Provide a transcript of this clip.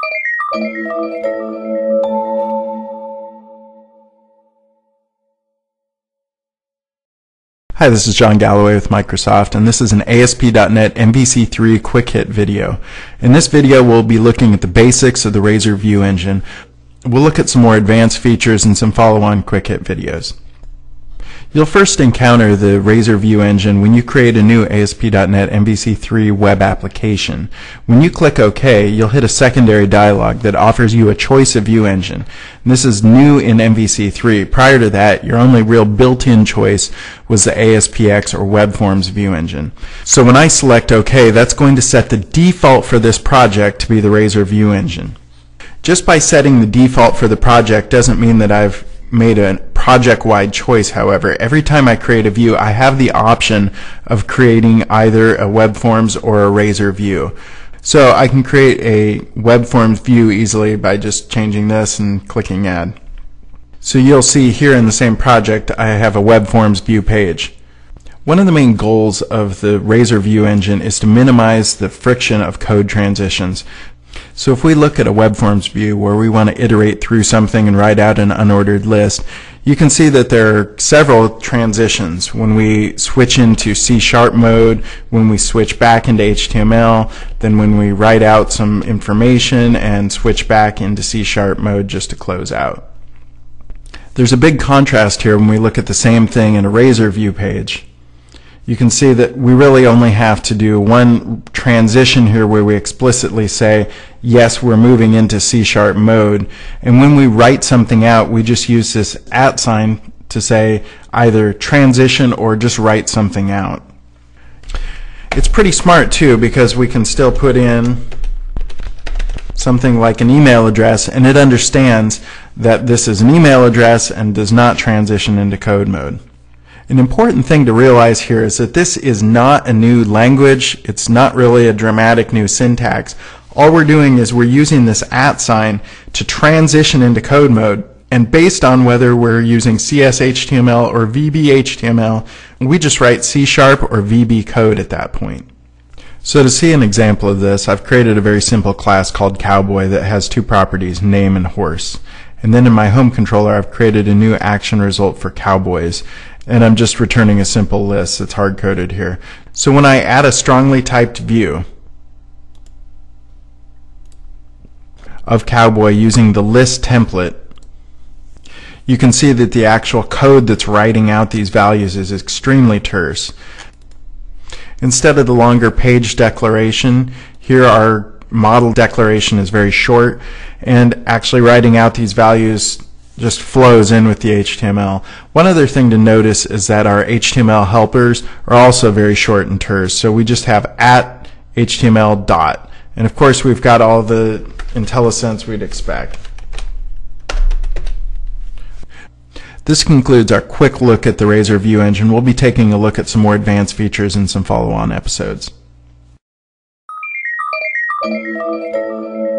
Hi, this is John Galloway with Microsoft, and this is an ASP.NET MVC3 Quick Hit video. In this video, we'll be looking at the basics of the Razor View Engine. We'll look at some more advanced features and some follow-on Quick Hit videos. You'll first encounter the Razor View Engine when you create a new ASP.NET MVC3 web application. When you click OK, you'll hit a secondary dialog that offers you a choice of view engine. And this is new in MVC3. Prior to that, your only real built-in choice was the ASPX or Web Forms view engine. So when I select OK, that's going to set the default for this project to be the Razor View Engine. Just by setting the default for the project doesn't mean that I've made a project-wide choice. However, every time I create a view, I have the option of creating either a Web Forms or a Razor view. So I can create a Web Forms view easily by just changing this and clicking Add. So you'll see here in the same project I have a Web Forms view page. One of the main goals of the Razor View Engine is to minimize the friction of code transitions. So if we look at a Web Forms view where we want to iterate through something and write out an unordered list, you can see that there are several transitions. When we switch into C# mode, when we switch back into HTML, then when we write out some information and switch back into C# mode just to close out. There's a big contrast here when we look at the same thing in a Razor view page. You can see that we really only have to do one transition here where we explicitly say, yes, we're moving into C# mode. And when we write something out, we just use this @ sign to say either transition or just write something out. It's pretty smart too, because we can still put in something like an email address, and it understands that this is an email address and does not transition into code mode. An important thing to realize here is that this is not a new language. It's not really a dramatic new syntax. All we're doing is we're using this @ sign to transition into code mode, and based on whether we're using CS/HTML or VB/HTML, we just write C# or VB code at that point. So to see an example of this, I've created a very simple class called Cowboy that has two properties, name and horse. And then in my home controller, I've created a new action result for Cowboys. And I'm just returning a simple list that's hard-coded here. So when I add a strongly typed view of Cowboy using the list template, you can see that the actual code that's writing out these values is extremely terse. Instead of the longer page declaration, here our model declaration is very short, and actually writing out these values just flows in with the HTML. One other thing to notice is that our HTML helpers are also very short and terse. So we just have @HTML dot. And of course we've got all the IntelliSense we'd expect. This concludes our quick look at the Razor View Engine. We'll be taking a look at some more advanced features in some follow-on episodes.